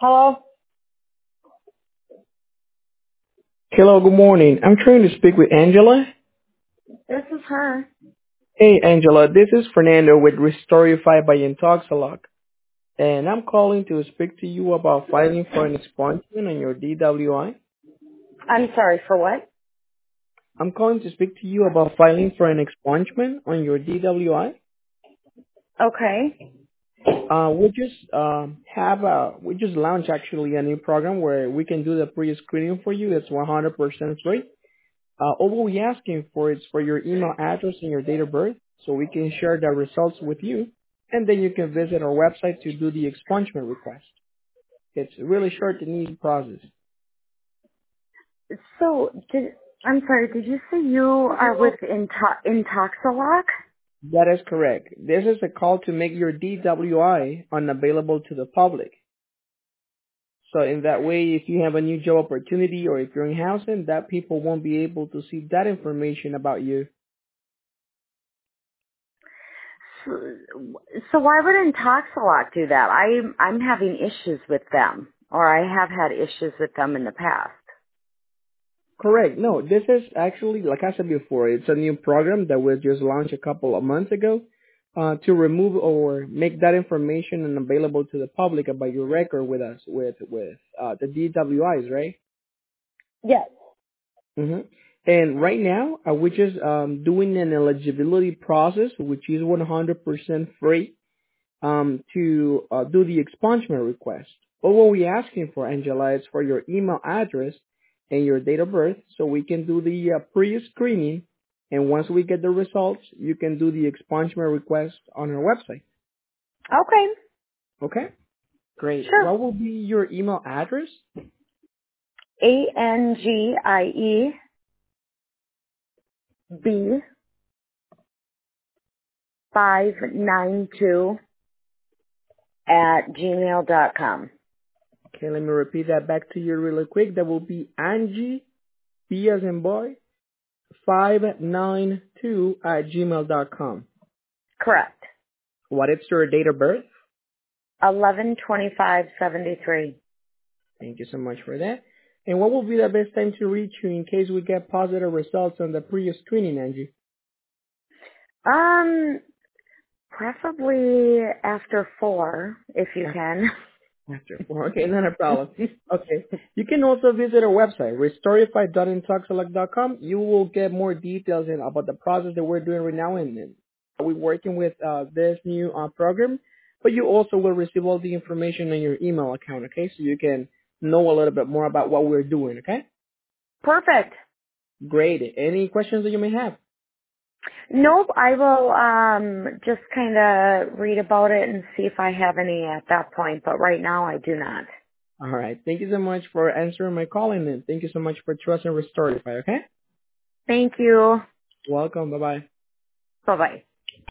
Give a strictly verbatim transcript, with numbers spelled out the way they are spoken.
Hello? Hello, good morning. I'm trying to speak with Angela. This is her. Hey, Angela, this is Fernando with Restorify by Intoxalock, and I'm calling to speak to you about filing for an expungement on your D W I. I'm sorry, for what? I'm calling to speak to you about filing for an expungement on your D W I. Okay. Uh, we just um, have a we just launched actually a new program where we can do the pre-screening for you. It's one hundred percent free. Uh, all we're asking for is for your email address and your date of birth so we can share the results with you, and then you can visit our website to do the expungement request. It's a really short and easy process. So, did, I'm sorry, did you say you are with Into- Intoxalock? That is correct. This is a call to make your D W I unavailable to the public. So in that way, if you have a new job opportunity or if you're in housing, that people won't be able to see that information about you. So, so why would Intoxalock do that? I, I'm having issues with them, or I have had issues with them in the past. Correct. No, this is actually, like I said before, it's a new program that was just launched a couple of months ago uh, to remove or make that information unavailable to the public about your record with us, with with uh, the D W Is, right? Yes. hmm And right now, uh, we're just um, doing an eligibility process, which is one hundred percent free. um, to uh, do the expungement request. But what we're asking for, Angela, is for your email address and your date of birth so we can do the uh, pre-screening. And once we get the results, you can do the expungement request on our website. Okay. Okay? Great. Sure. What will be your email address? A N G I E B five nine two at gmail dot com. Okay, let me repeat that back to you really quick. That will be Angie, B as in boy, five nine two at gmail dot com. Correct. What is your date of birth? Eleven twenty five seventy three. Thank you so much for that. And what will be the best time to reach you in case we get positive results on the pre-screening, Angie? Um, preferably after four, if you After can. after four. Okay, not a problem. Okay. You can also visit our website, restorify dot intoxilog dot com. You will get more details in, about the process that we're doing right now, and, and we're working with uh, this new uh, program. But you also will receive all the information on your email account, okay? So you can know a little bit more about what we're doing, okay? Perfect. Great. Any questions that you may have? Nope, I will um just kind of read about it and see if I have any at that point, but right now I do not. All right. Thank you so much for answering my call, and thank you so much for trusting Restorify, okay? Thank you. Welcome. Bye-bye. Bye-bye.